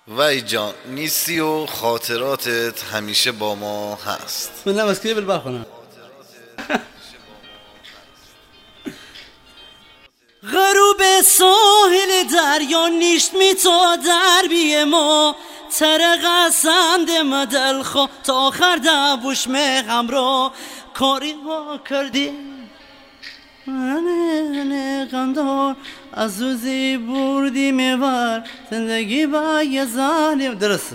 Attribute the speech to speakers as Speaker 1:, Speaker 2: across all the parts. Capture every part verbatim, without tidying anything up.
Speaker 1: وای جان نیستی و خاطراتت همیشه با ما هست.
Speaker 2: من نمسکری بالبر خونم. غروب ساحل دریا نیشت می تو در بی ما تر قسم دم دل خو تا آخر دبوش میغم رو کاری ها کردی من غمدار از روزی بردی میبر زندگی با یه ظالم. درسته.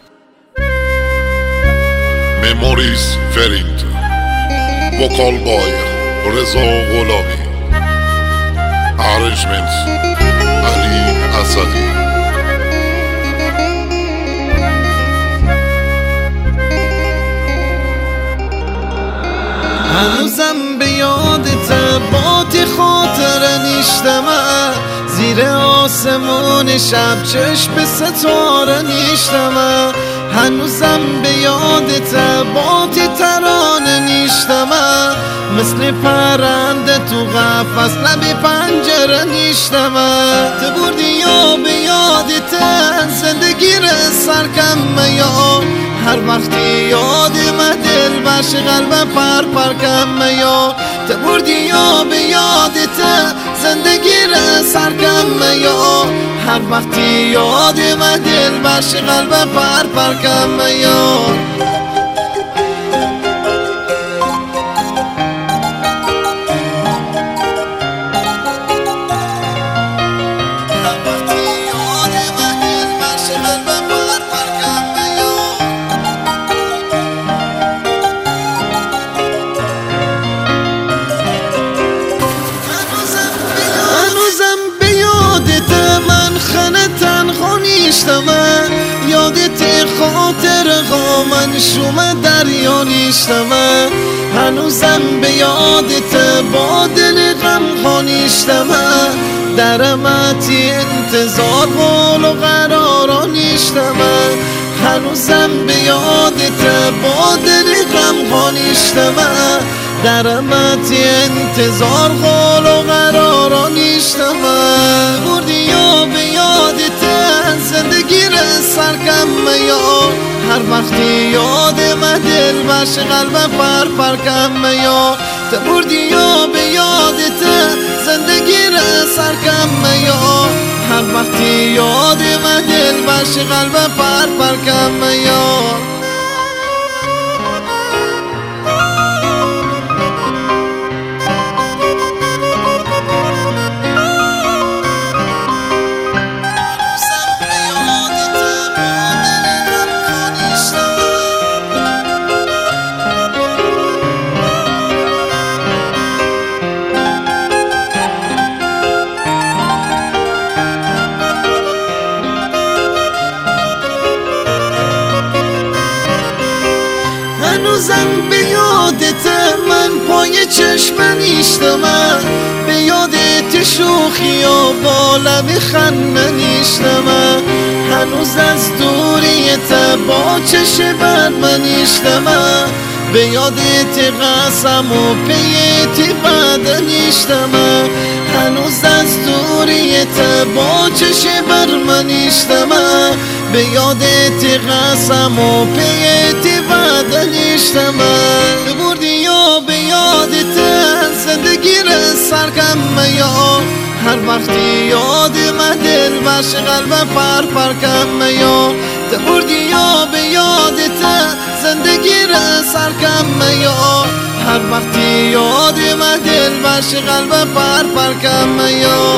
Speaker 3: Memories Ferint Vocal by Reza Gholami Arrangements Ali Asadi.
Speaker 4: هنوزم به یادت باد خاطر نیشتمه زیر آسمون شب چشم ستاره نیشتمه هنوزم به یادت باد ترانه نیشتمه مثل پرنده تو قفس لب پنجره نیشتمه تو بردی یا به یادت زندگی رو سرکم یا هر وقتی یادم دل بش قلبم پر پر کم یا تو بردی یا به یادت زندگی رو سرکم یا هر وقتی یادم دل بش قلبم پر پر کم یا یادت خاطر غامن شوم دریا نیشتمه هنوزم به یادت با دل غم خانیشتمه درمتی انتظار قول و قرارا نیشتمه هنوزم به یادت با دل غم خانیشتمه درمتی انتظار قول و قرارا نیشتمه بردی یا به یادت زندگی رو سرکم یا هر وقتی یادم دل بش قلبم پر پر کم یا تو بردی یا به یادت زندگی رو سرکم یا هر وقتی یادم دل بش قلبم پر پر کم یا هنوزم به یادت من پای چشم نیشتمه به یادت شوخی و با لب خنده نیشتمه هنوز از دوریت با چشم بر من نیشتمه به یادت قسم و پیت بد نیشتمه هنوز از دوریت با چشم بر من نیشتمه به یادت قسم و پیت بد نیشتمه بردی یا به یادت زندگی رو سرکم یا هر وقتی یادم دل بش قلبم پر پر کم یا تو بردی یا به یادت زندگی رو سرکم یا هر وقتی یادم دل بش قلبم پر پر کم یا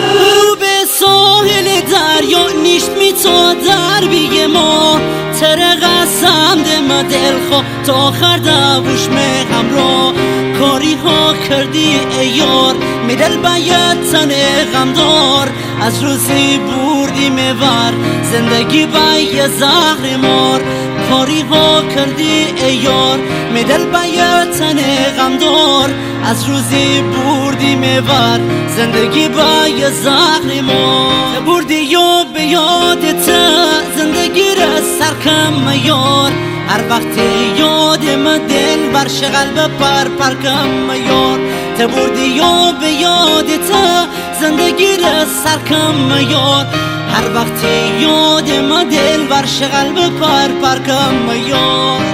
Speaker 2: به ساحل دریا نیشت می تو در بی ما تر قسم دم دل خو تا آخر دبوش میغم رو کاری ها کردی ای یار می دل باید تن غمدار از روزی بردی میبر زندگی با یه زهر مار کاری ها کردی ای یار می دل باید تن غمدار از روزی بردی میبر زندگی با یه زهر مار بردی یا به یادت زندگی را سرکم یار هر وقتی یادم دل بر قلب پر پر کم یار تو بردی یا به یادت زندگی را سرکم یار هر وقت یاد ما دل بر شغل به پر پر کم یار